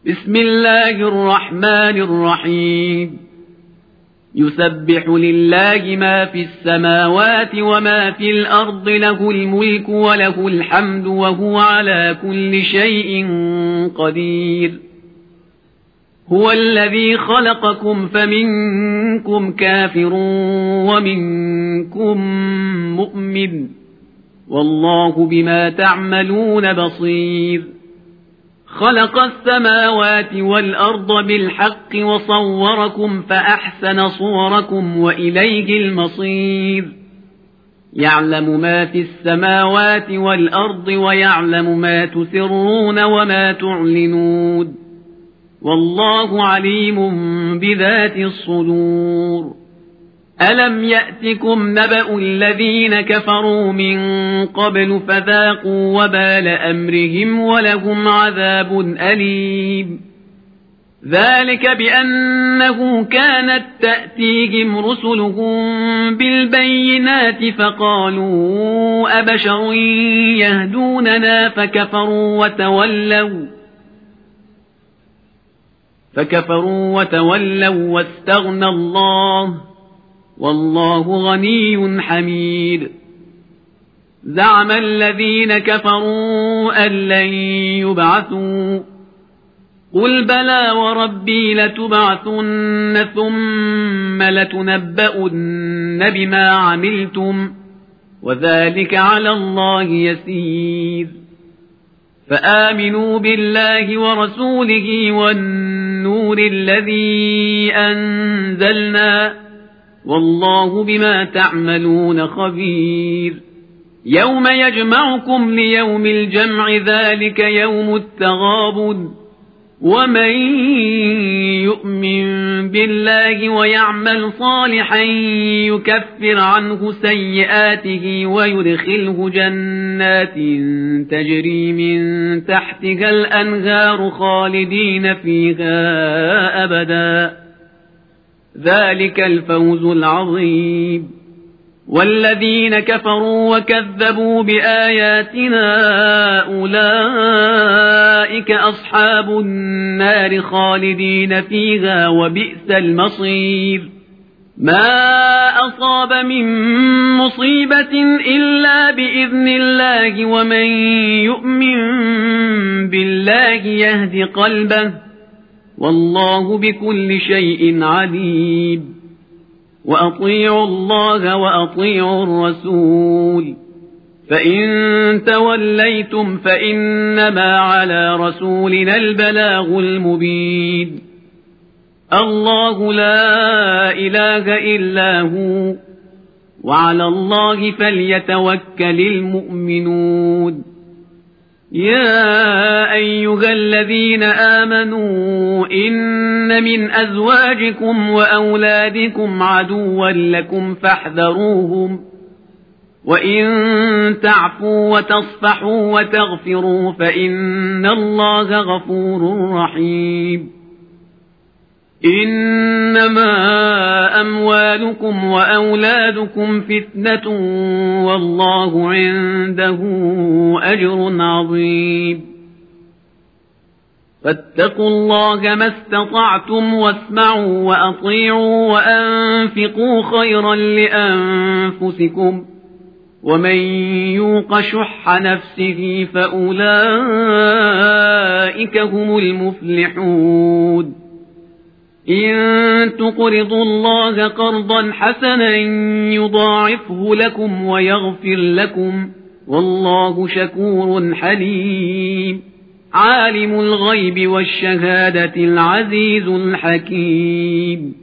بسم الله الرحمن الرحيم يسبح لله ما في السماوات وما في الأرض له الملك وله الحمد وهو على كل شيء قدير هو الذي خلقكم فمنكم كافر ومنكم مؤمن والله بما تعملون بصير خلق السماوات والأرض بالحق وصوركم فأحسن صوركم وإليه المصير يعلم ما في السماوات والأرض ويعلم ما تسرون وما تعلنون والله عليم بذات الصدور ألم يأتكم نبأ الذين كفروا من قبل فذاقوا وبال أمرهم ولهم عذاب أليم ذلك بأنه كانت تأتيهم رسلهم بالبينات فقالوا أبشر يهدوننا فكفروا وتولوا واستغنى الله والله غني حميد زعم الذين كفروا أن لن يبعثوا قل بلى وربي لتبعثن ثم لتنبؤن بما عملتم وذلك على الله يسير فآمنوا بالله ورسوله والنور الذي أنزلنا والله بما تعملون خبير يوم يجمعكم ليوم الجمع ذلك يوم التغابن ومن يؤمن بالله ويعمل صالحا يكفر عنه سيئاته ويدخله جنات تجري من تحتها الأنهار خالدين فيها أبدا ذلك الفوز العظيم والذين كفروا وكذبوا بآياتنا أولئك أصحاب النار خالدين فيها وبئس المصير ما أصاب من مصيبة إلا بإذن الله ومن يؤمن بالله يهد قلبه والله بكل شيء عليم وأطيعوا الله وأطيعوا الرسول فإن توليتم فإنما على رسولنا البلاغ المبين الله لا إله إلا هو وعلى الله فليتوكل المؤمنون يا أيها الذين آمنوا إن من أزواجكم وأولادكم عدوا لكم فاحذروهم وإن تعفوا وتصفحوا وتغفروا فإن الله غفور رحيم إنما أموالكم وأولادكم فتنة والله عنده أجر عظيم فاتقوا الله ما استطعتم واسمعوا وأطيعوا وأنفقوا خيرا لأنفسكم ومن يوق شح نفسه فأولئك هم المفلحون إن تقرضوا الله قرضا حسنا يضاعفه لكم ويغفر لكم والله شكور حليم عالم الغيب والشهادة العزيز الحكيم